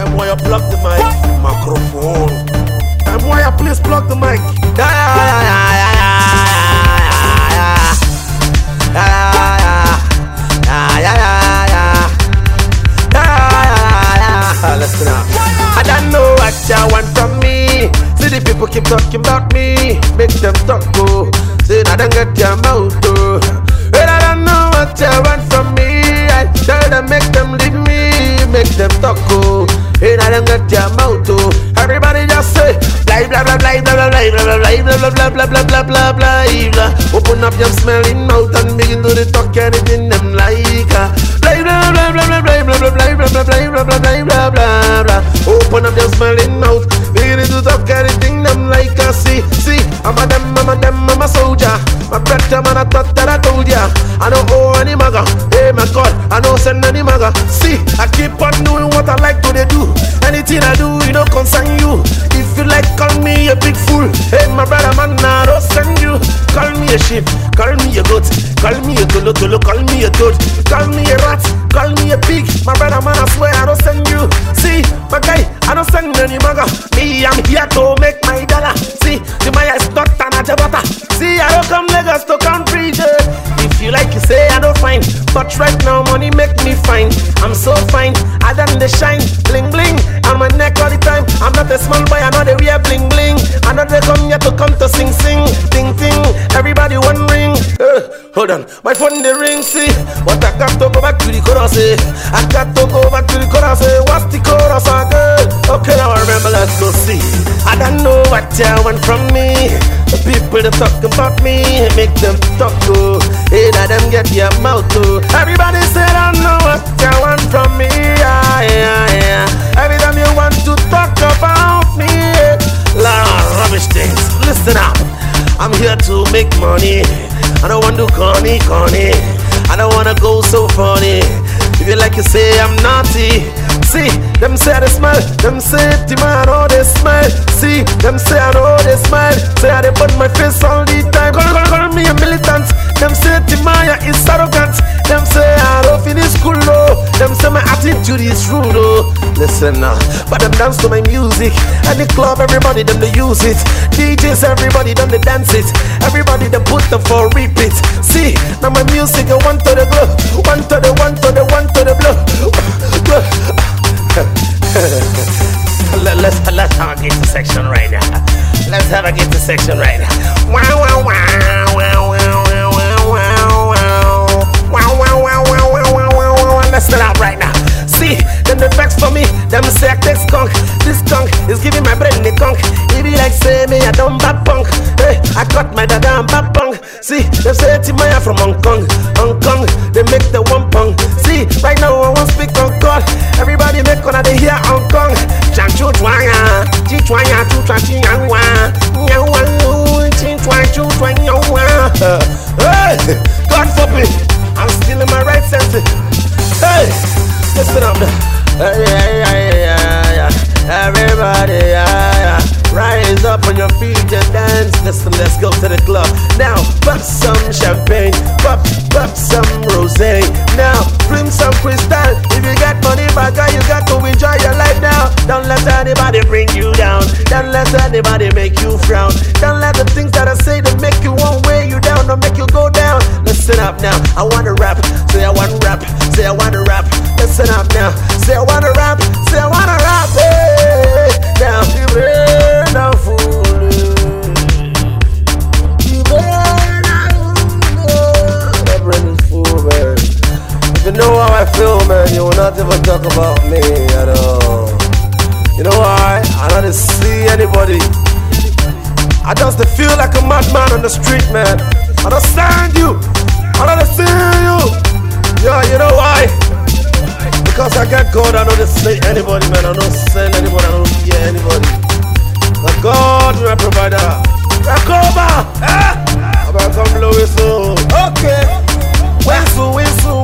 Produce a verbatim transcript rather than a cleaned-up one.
And why you plug the mic? Microphone. And why you please plug the mic? Yeah, yeah, yeah, yeah, yeah, yeah, yeah, yeah, yeah, yeah, yeah, yeah, yeah. Listen up. I don't know what you want from me. See the people keep talking about me, make them talk, oh. Say I don't get your mouth, oh. But I don't know what you want from me. I tell them make them leave me, make them talk, oh. And I don't get your mouth, oh. Everybody just say blah blah blah blah blah blah blah blah blah blah blah blah blah blah blah. Open up your smelling mouth and begin to talk anything them like. Blah blah blah blah blah blah blah blah blah blah blah blah blah blah blah. Open up your smelling mouth, begin to talk anything them like. See, see, I'm a them, I'm a them, I'm a soldier. My brother man, I thought that I told ya. I don't owe any maga. Hey my God, I don't send any maga. See, I keep on doing what I like to they do. Anything I do, you know, concern you. If you like, call me a big fool. Hey, my brother, man, I don't send you. Call me a sheep, call me a goat, call me a tolo tolo, call me a toad, call me a rat, call me a pig. My brother, man, I swear I don't send you. See, my guy, I don't send any maga. Me, I'm here to make my dollar. See, the Maya is not an ajabata. See, I don't come Lagos to country. If you like, you say I don't fine, but right now money make me fine. I'm so fine, I done the shine, bling bling on my neck all the time. I'm not a small boy, I know they wear bling bling. I know they come here to come to sing sing, ting ting. Everybody one ring. Uh, hold on, my phone they ring. See, what I got to go back to the chorus. Eh? I got to go back to the chorus. Eh? What's the chorus again? Okay, now I remember. Let's go see. I don't know what you want from me. The people that talk about me, make them talk to. Hey, let them get your mouth to. Everybody say I don't know what you want from me. Yeah, yeah, yeah. Every time you want to talk about me, lot of rubbish things. Listen up. I'm here to make money. I don't want to corny, corny. I don't wanna go so funny. If you like, you say I'm naughty. See, them say I smile. Them say Tima, I know they smile. See, them say I know they smile. Say I they put my face all the time. Call, call, call me a militant. Them say Timaya is arrogant. Them say I don't finish school, oh. Them say my attitude is rude, oh. Listen now, but them dance to my music. And the club, everybody them they use it. D Js, everybody them they dance it. Everybody they put them for repeat. See, now my music, I one to the glow, one to the one to the one to the blow. Let, let's let's have a get to section right now. Let's have a get to section right now. Wow wow wow wow wow wow wow wow wow wow wow wow wow wow. Let's start out right now. See, them the facts for me. Them say I take skunk. This skunk is giving my brain the conk. It be like say me I don't bad punk. Hey, I got my dada and bad punk. See, them say Timaya from Hong Kong, Hong Kong. They make the one punk. See, right now I won't speak on God. Everybody make one of they hear Hong Kong. Chan chu twanga, chi twanga, chu twa chi yangwa, yangwa, chi twa chu twa yangwa. Hey, God forbid, I'm still in my right senses. Hey, listen up. Hey, hey, hey, hey, hey. Everybody, yeah, yeah. Rise up on your feet and dance. Listen, let's go to the club. Now, pop some champagne, pop, pop some rosé. Now, drink some crystal. If you got money, my guy, you got to enjoy your life now. Don't let anybody bring you down. Don't let anybody make you frown. Don't let the things that I say that make you one way you down or make you go down. Listen up now. I wanna rap. Say I wanna rap. Say I wanna rap. Listen up now. Say I wanna rap. Say I wanna rap. Hey, now you burn a fool. You burn a fool. That brain is full, man. If you know how I feel, man, you will not ever talk about me at all. You know why? I don't see anybody. I just feel like a madman on the street, man. I don't stand you. I don't see you. Yeah, you know why? Because I got God, I don't say anybody, man. I don't send anybody, I don't fear anybody. But God, my provider. Rakoba! Eh? I'm gonna come blow whistle. Okay. Whistle, whistle.